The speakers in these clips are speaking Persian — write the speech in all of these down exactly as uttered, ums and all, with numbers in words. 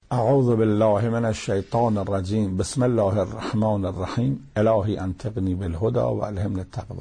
اعوذ بالله من الشیطان الرجیم. بسم الله الرحمن الرحیم. الهی انطقنی بالهدی و الهمنی التقوی.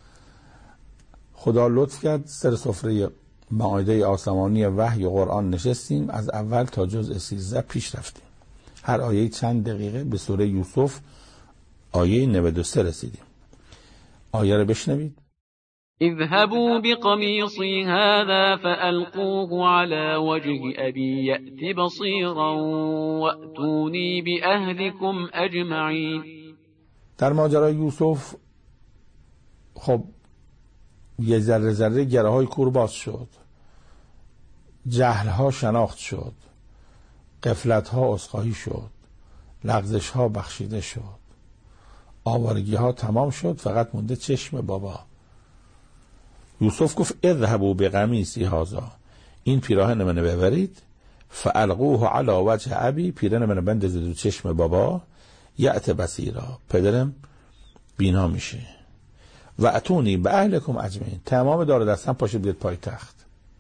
خدا لطف کرد سر سفره مائده آسمانی وحی و قرآن نشستیم، از اول تا جزء سیزده پیش رفتیم. هر آیه چند دقیقه به سوره یوسف آیه نود و سه رسیدیم. آیه رو بشنوید. اذهبوا بقميصي هذا فألقوه على وجه أبي يأت بصيرا وأتوني بأهلكم أجمعين. در ماجرای یوسف خب یه ذره ذره گره های کور باز شد، جهل ها شناخت شد، غفلت ها عذرخواهی شد، لغزش ها بخشیده شد، آوارگی ها تمام شد، فقط مونده چشم بابا. یوسف گفت اذهبوا بقمیصی هذا، این پیراهن منو ببرید، فالقوه علی وجه ابی، پیراهن منو بندازید رو چشم بابا، یأت بصیرا، پدرم بینا میشه، و اتونی به اهلکم اجمعین، تمام دار دستم پاشید بیاد پای تخت،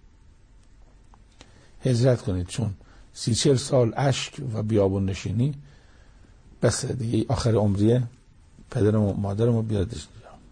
هجرت کنید، چون سی چل سال اشک و بیابون نشینی بس دیگه، آخر عمریه پدرم و مادرم رو بیادش.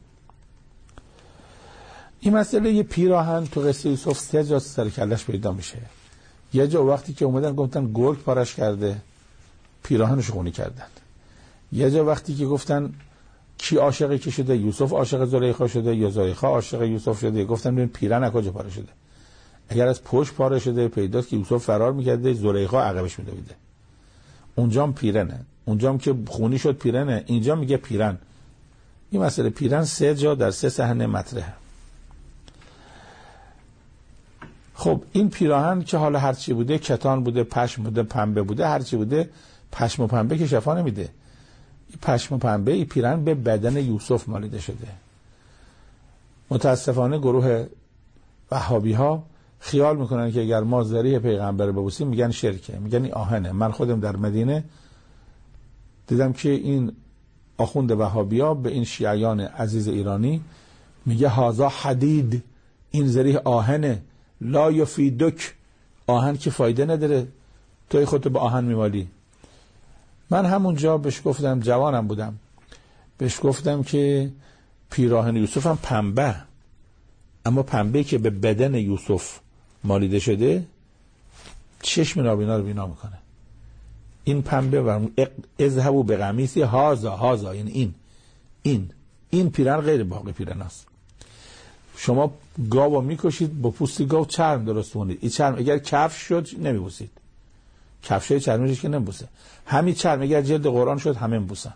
این مسئله یه پیراهن تو قصه یوسف سه جا سر کلش پیدا میشه. یه جا وقتی که اومدن گفتن گرگ پارش کرده، پیراهنش خونی کردن. یه جا وقتی که گفتن کی عاشق کی شده، یوسف عاشق زلیخا شده یا زلیخا عاشق یوسف شده، گفتن ببین پیراهن از کجا پاره شده. اگر از پشت پاره شده پیداست که یوسف فرار میکرده، زلیخا عقبش میدویده. اونجام پیرنه، اونجام که خونی شد پیرنه، اینجا میگه پیرن. این مسئله پیرن سه جا در سه صحنه مطرحه. خب این پیراهن که حالا هرچی بوده، کتان بوده، پشم بوده، پنبه بوده، هرچی بوده، پشم و پنبه که شفا نمیده. این پشم و پنبه، این پیراهن به بدن یوسف مالیده شده. متاسفانه گروه وهابی ها خیال میکنن که اگر ما ذریح پیغمبر ببوسیم میگن شرکه، میگن این آهنه. من خودم در مدینه دیدم که این آخوند وهابی ها به این شیعیان عزیز ایرانی میگه هازا حدید، این ذریح آهنه، لا یفیدک، آهن که فایده نداره، توی خودتو به آهن میمالی. من همونجا بهش گفتم، جوانم بودم، بهش گفتم که پیراهن یوسف هم پنبه، اما پنبه که به بدن یوسف مالیده شده چشم نابینا رو بینا میکنه. این پنبه و اذهبوا بقمیصی هذا، هذا یعنی این این این پیراهن غیر باقی پیراهن است. شما گاو میکشید با پوستی گاو چرم درست کنید، این چرم اگر کفش شد نمیبوسید، کفشای چرمیش که نمیبوسه، همین چرم اگر جلد قرآن شد همه میبوسن.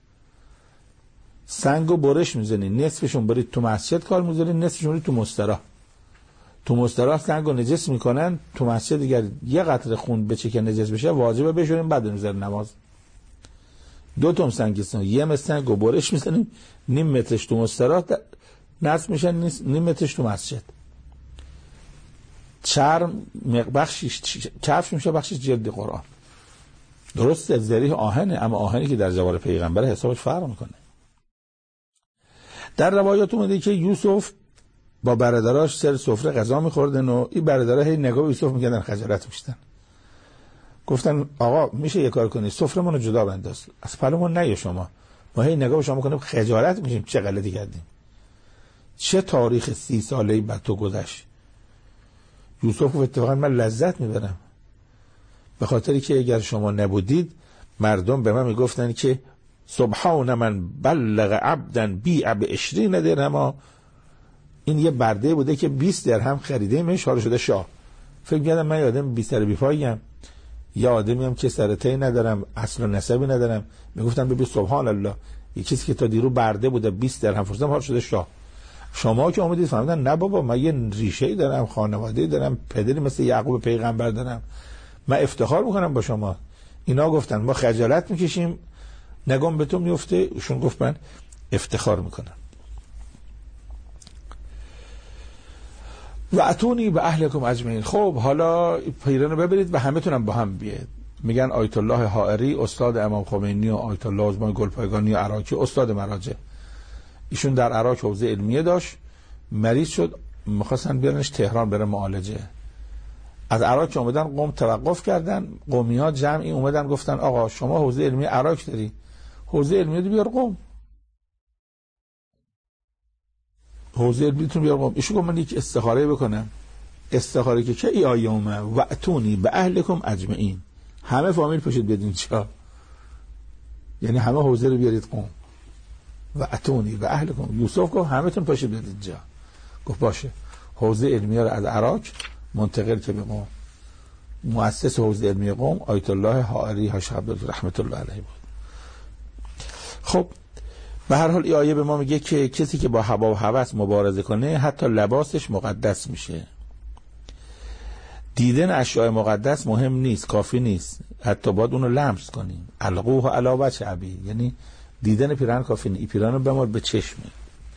سنگو برش میزنید، نصفشون برید تو مسجد کار میذارید، نصفشون برید تو مستراح. تو مستراح سنگو نجس میکنن، تو مسجد دیگر یه قطره خون بچه که نجس بشه واجبه بشوریم بعد میذارن نماز. دو تام سنگ است، یه متر سنگو برش میزنیم، نیم مترش تو مستراح نصف میشن، نیم مترش تو مسجد. چرم بخشش کفش میشه، بخشش جلد قرآن. درسته ذریح آهنه، اما آهنی که در جوار پیغمبر حسابش فرق میکنه. در روایات اومده که یوسف با برادراش سر سفره غذا میخوردن و این برادرها هی نگاه یوسف میکردن، خجالت میشدن. گفتن آقا میشه یه کار کنی، سفره‌مون رو جدا بنداز، از پلمون نیا شما، ما هی نگاه شما کنیم خجالت میشیم چه غلطی کردیم. چه تاریخ سی ساله‌ای بعد تو گذشت. یوسف گفت اتفاقا من لذت میبرم، به خاطری که اگر شما نبودید مردم به من میگفتن که سبحان من بلغ عبدا بیع بعشرین درهم. این یه برده بوده که بیست درهم خریده، منش حالا شده شاه. فکر می‌کردم من آدم بی سر بی پاییم، یا آدمیم که سر تی ندارم، اصل و نسبی ندارم. میگفتن ببین سبحان الله، یه کسی که تا دیرو برده بوده بیست درهم فرستم حالا شده شاه. شما که اومدید فهمیدن نه بابا من یه ریشه‌ای دارم، خانواده‌ای دارم، پدری مثل یعقوب پیغمبر دارم، من افتخار میکنم با شما. اینا گفتن ما خجالت میکشیم، نگام به تو میفته. ایشون گفت من افتخار میکنم. و اتونی به اهلکم اجمعین. خب حالا پیرانو ببرید و همه تونم با هم بیاد. میگن آیت الله حائری استاد امام خمینی و آیت الله عظمای گلپایگانی و عراقی استاد مراجع، ایشون در عراق حوزه علمیه داشت، مریض شد، میخواستن بیارنش تهران بره معالجه. از عراق که اومدن قوم توقف کردن، قومی‌ها جمعی اومدن گفتن آقا شما حوزه علمی عراق داری، حوزه علمی رو بیار قوم، حوزه علمیتون بیار قوم. ایشون گفت من یک استخاره بکنم. استخاره که که ای آیومه و اتونی به اهلکم اجمعین، همه فامیل پشت بیاد اینجا، یعنی همه حوزه رو بیارید قوم. و اتونی به اهلکم، یوسف گفت همه تون پشت بیاد اینجا. گفت باشه، حوزه علمی رو از عراق منتقل که به قوم. مؤسس حوزه علمی قوم آیت الله حائری حاشیه رحمت الله علیه بود. خب به هر حال این آیه به ما میگه که کسی که با هوا و هوس مبارزه کنه حتی لباسش مقدس میشه. دیدن اشیاء مقدس مهم نیست، کافی نیست، حتی باید اونو لمس کنیم. القوه علی وجه ابی، یعنی دیدن پیرهن کافی نیست، این پیرهن رو بمال به چشمی.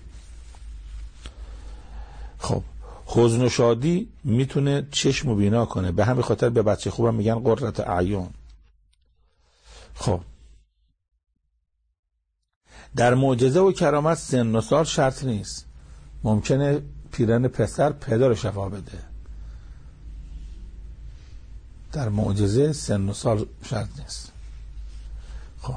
خب حزن و شادی میتونه چشم رو بینا کنه، به همین خاطر به بچه خوبم میگن قرة اعین. خب در معجزه و کرامت سن و سال شرط نیست، ممکنه پیرهن پسر پدر شفا بده. در معجزه سن و سال شرط نیست. خب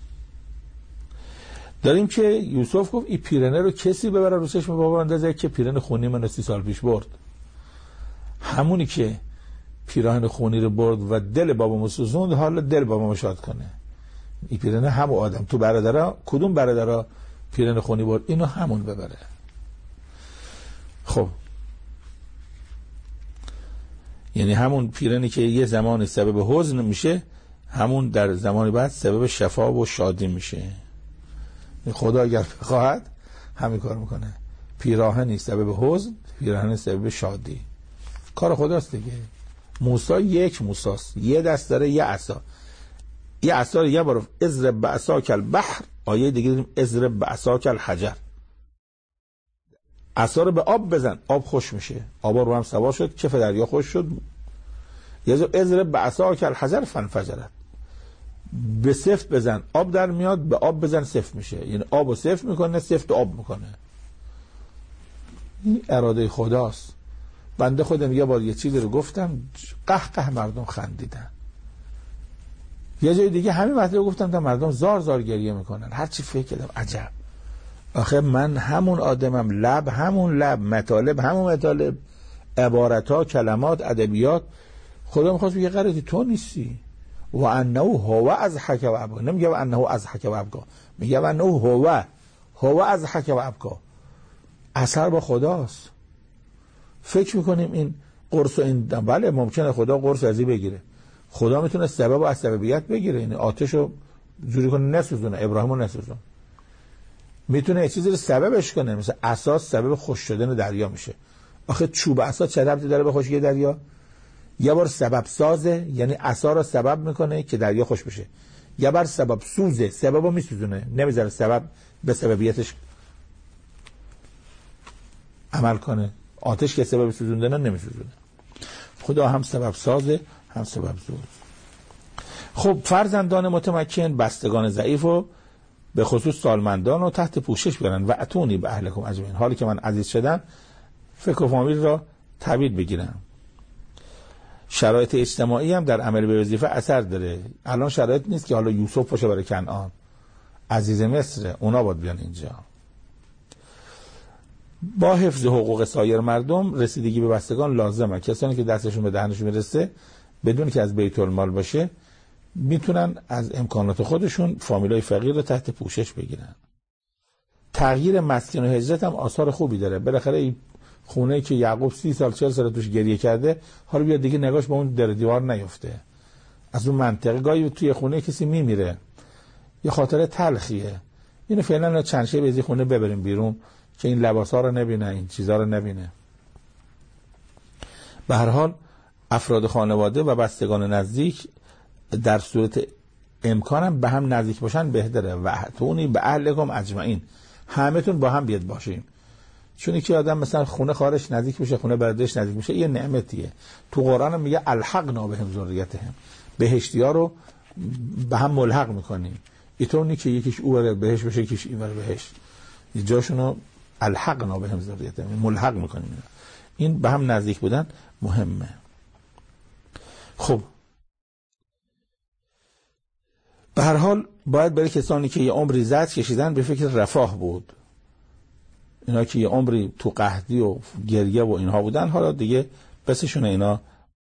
داریم که یوسف گفت این پیرنه رو کسی ببره رو چشم بابا اندازه که پیرهن خونی من سی سال پیش برد. همونی که پیراهن خونی رو برد و دل بابا مسوزوند، حالا دل بابا شاد کنه. این پیرهن همون آدم تو برادرها کدوم برادرها پیرهن خونی برد، اینو همون ببره. خب یعنی همون پیرهنی که یه زمانی سبب حزن میشه، همون در زمانی بعد سبب شفا و شادی میشه. خدا اگر بخواهد همین کار میکنه. پیراهنی سبب حزن، پیراهن سبب شادی. کار خداست دیگه. موسی یک موساست، یه دست داره، یه عصا. یه عصا رو یه بار اضرب بعصاک البحر، آیه دیگه داریم اضرب بعصاک الحجر. عصا رو به آب بزن، آب خوش میشه. آبا رو هم سوا شد، کف دریا خوش شد. یه اضرب بعصاک الحجر فانفجرت. به سفت بزن، آب در میاد، به آب بزن سفت میشه. یعنی آب رو سفت میکنه، سفت آب میکنه. این اراده خداست. بنده خودم یه بار یه چیزی رو گفتم، قهقه مردم خندیدن. یه جای دیگه همین مطلب گفتم تا مردم زار زار گریه میکنن. هر چی فکر کردم عجب. آخه من همون آدمم، لب همون لب، مطالب همون مطالب، عبارتها، کلمات، ادبیات. خدا میخواست بگه غلطی تو نیستی. و انه هو اضحک و ابکا. نمیگه و انه اضحک و ابکا، میگه و انه هو هو اضحک و ابکا. اثر با خداست. فکر میکنیم این قرص و این دم. بله ممکنه خدا قرص ازی بگیره، خدا میتونه سبب و از سببیت بگیره. این آتشو جوری کنه نسوزونه، ابراهیمو نسوزون. میتونه یه چیزی رو سببش کنه، مثل اساس سبب خوش شدن دریا میشه. آخه چوب اساس چه ربطی داره به خشکی دریا؟ یه بار سبب سازه، یعنی عصا رو سبب میکنه که دریا خوش بشه. یه بار سبب سوزه، سببو میسوزونه، نمیذاره سبب به سببیتش عمل کنه. آتش که سبب سوزوندن نمیسوزونه. خدا هم سبب سازه هم سبب سوز. خب فرزندان متمکن بستگان ضعیف و به خصوص سالمندان رو تحت پوشش برن و اتونی به اهلکم اجمعین. حالی که من عزیز شدم فکر و فامیل را تبعید بگیرم. شرایط اجتماعی هم در عمل به وظیفه اثر داره. الان شرایط نیست که حالا یوسف باشه برای کنعان، عزیز مصر، اونا باید بیان اینجا. با حفظ حقوق سایر مردم رسیدگی به بستگان لازمه. کسانی که دستشون به دهنشون میرسه بدون که از بیت المال باشه میتونن از امکانات خودشون فامیلای فقیر رو تحت پوشش بگیرن. تغییر مسکن و هجرت هم آثار خوبی داره. بالاخره این خونه که یعقوب سی سال چهل سال توش گریه کرده، حالا بیاد دیگه نگاش به اون در دیوار نیفته. از اون منطقه گاهی توی خونه کسی میمیره، یه خاطره تلخیه، اینو فعلا چند شب از این خونه ببریم بیرون که این لباسا رو نبینه، این چیزا رو نبینه. به هر حال افراد خانواده و بستگان نزدیک در صورت امکانم به هم نزدیک باشن بهتره. و اتونی به اهلکم اجمعین، همتون با هم بیاد باشین. چون که آدم مثلا خونه خارش نزدیک بشه، خونه برادرش نزدیک بشه، یه نعمتیه. تو قرآن میگه الحقنا بهم ذریتهم، بهشتی‌ها رو به هم ملحق میکنیم. اینطور نیست که یکیش او بره بهش بشه یکیش این بره بهش، جاشونو الحقنا بهم ذریتهم ملحق میکنیم. این به هم نزدیک بودن مهمه. خب به هر حال باید برای کسانی که یه عمری زجر کشیدن به فکر رفاه بود. اینا که یه عمری تو قحطی و گریه و اینها بودن، حالا دیگه بسشونه اینا.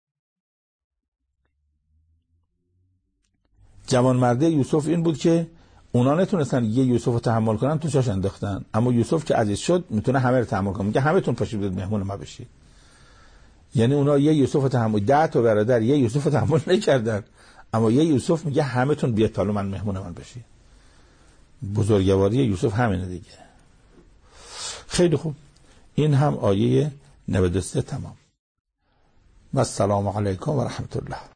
جوانمرده یوسف این بود که اونا نتونستن یه یوسف رو تحمل کنن، تو چاش انداختن. اما یوسف که عزیز شد میتونه همه رو تحمل کنه. میگه همه تون پاشید برید مهمون ما بشید. یعنی اونا یه یوسف رو تحمل، ده تا برادر یه یوسف رو تحمل نکردن، اما یه یوسف میگه همه تون بیاد تالو من مهمون من بشید. بزرگواری یوسف همینه دیگه. خیلی خوب، این هم آیه نود و سه تمام. و السلام علیکم و رحمت الله.